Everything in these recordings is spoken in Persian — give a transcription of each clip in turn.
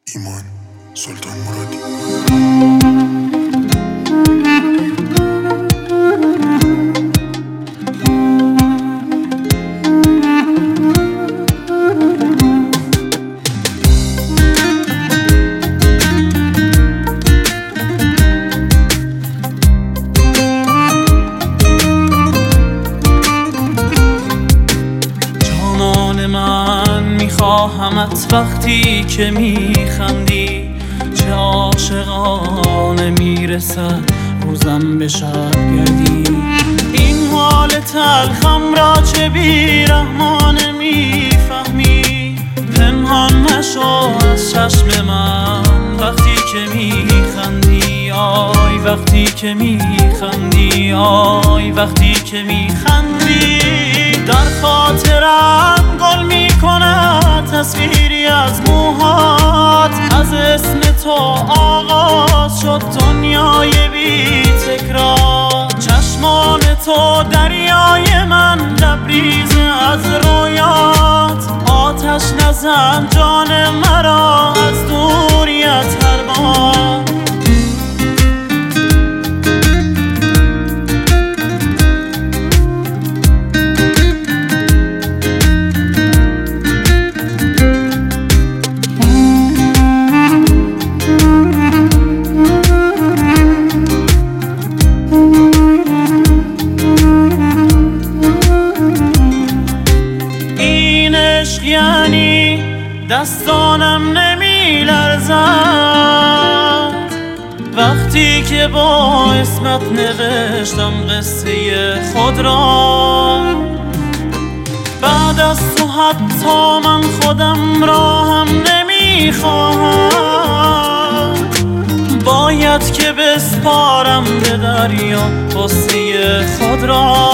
ایمان سلطان مرادی. میخواهمت وقتی که میخندی، چه عاشقانه میرسد روزم به شب گردی. این حال تلخم را چه بیرحمانه میفهمی، پنهان نشو از چشم من وقتی که میخندی. آی وقتی که میخندی، آی وقتی که میخندی. در خاطرم گل میکند تصویری از موهات، از اسم تو آغاز شد دنیای بی تکرار. چشمان تو دریای من لبریز از رویات، آتش نزن جان مرا از دوریت هر بار. یعنی دستانم نمی لرزد وقتی که با اسمت نوشتم قصه خود را. بعد از تو حتی من خودم را هم نمی خواهم، باید که بسپارم به دریا قصه خود را.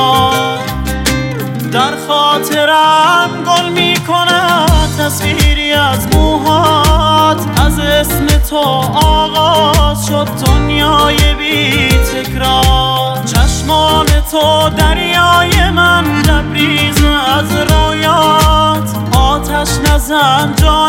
در خاطرم گل میکند تصویری از موهات، از اسم تو آغاز شد دنیای بی تکرار. چشمان تو دریای من لبریز از رویات، آتش نزن جان